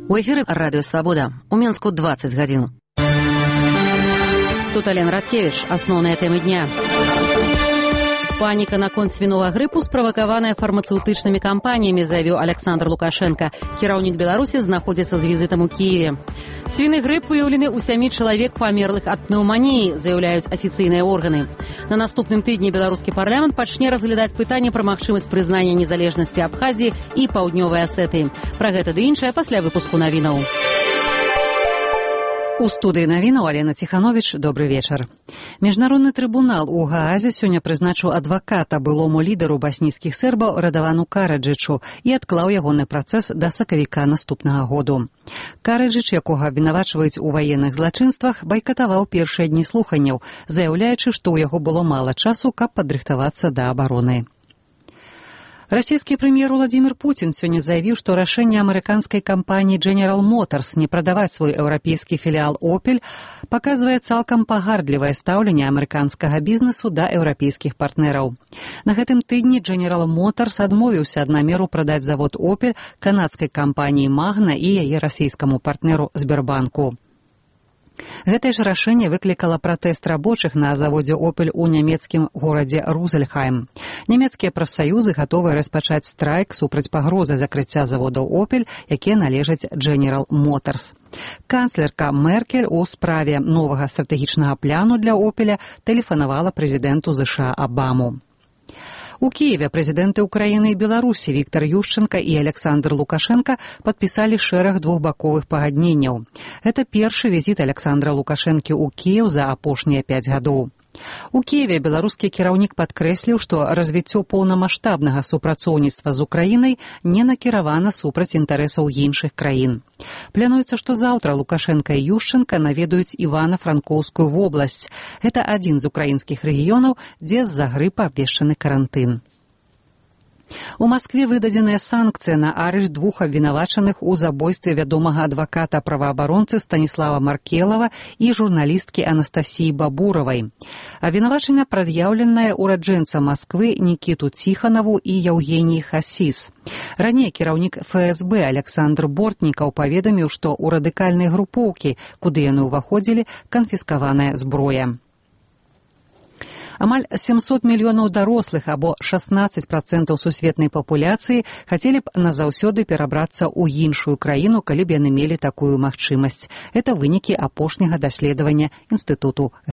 У эфіры радыё Свабода. У Мінску 20 гадзін. Тут Алена Радкевіч. Асноўныя тэмы дня. Паніка наконт свінога грыпу, справакаваная фармацэўтычнымі кампаніямі, заявіў Александр Лукашенко. Кіраўнік Беларусі знаходзіцца з візітам у Кіеве. Свіны грып выяўлены ў 7 чалавек памерлых ад пнеўманіі, заяўляюць афіцыйныя органы. На наступным тыдні беларускі парламент пачне разглядаць пытанне пра магчымасць прызнання незалежнасці Абхазіі і Паўднёвай Асетыі. Пра гэта ды іншае пасля выпуску навінаў. У студыі навінаў Алена Ціхановіч. Добры вечар. Міжнародны трыбунал у Гаазе сёння прызначыў адваката былому лідару баснійскіх сербаў Радавану Караджычу і адклаў ягоны працэс да сакавіка наступнага году. Караджыч, якога абвінавачваюць у ваенных злачынствах, байкатаваў першыя дні слуханняў, заяўляючы, што ў яго было мала часу, каб падрыхтавацца да абароны. Расійскі прэм'ер Уладзімір Пуцін сёння заявіў, што рашэнне амерыканскай кампаніі General Motors не прадаваць свой еўрапейскі філіал Opel паказвае цалкам пагардлівае стаўленне амерыканскага бізнесу да еўрапейскіх партнераў. На гэтым тыдні General Motors адмовіўся ад намеру прадаць завод Opel канадскай кампаніі Magna і яе расійскаму партнеру Сбербанку. Гэтае ж рашэнне выклікала пратэст рабочых на заводзе Opel у нямецкім горадзе Рузельхайм. Нямецкія прафсаюзы гатовыя распачаць страйк супраць пагрозы закрыцця заводаў Opel, якія належаць General Motors. Канцлерка Меркель у справе новага стратэгічнага пляну для Opel тэлефанавала прэзідэнту ЗША Абаму. У Киеве прэзідэнты Украіны і Беларусі Віктор Ющенка і Александр Лукашенко падпісалі шэраг двухбаковых пагадненняў. Гэта першы візіт Александра Лукашэнкі ў Кіеў за апошнія 5 гадоў. У Киеве беларускі кіраўнік падкрэсліў, што развіццё поўнамаштабнага супрацоўніцтва з Украінай не накіравана супраць інтарэсаў іншых краін. Плануецца, што заўтра Лукашенка і Ющенка наведаюць Івана-Франкоўскую вобласць. Гэта адзін з украінскіх рэгіёнаў, дзе з-за грыпа абвешчаны карантын. У Маскве выдадзеная санкцыя на арышт 2 абвінавачаных у забойстве вядомага адваката-праваабаронцы Станіслава Маркелава і журналісткі Анастасіі Бабуравай. Абвінавачанне прад'яўленае ураджэнцам Масквы Нікіту Ціханаву і Яўгеніі Хасіс. Раней кіраўнік ФСБ Александр Бортнікаў паведаміў, што ў радыкальнай групоўкі, куды яны ўваходзілі, канфіскаваная зброя. Амаль 700 мільёнаў дарослых, або 16% сусветнай папуляцыі, хацелі б назаўсёды перабрацца ў іншую краіну, калі б яны мелі такую магчымасць. Это вынікі апошняга даследавання Інстытуту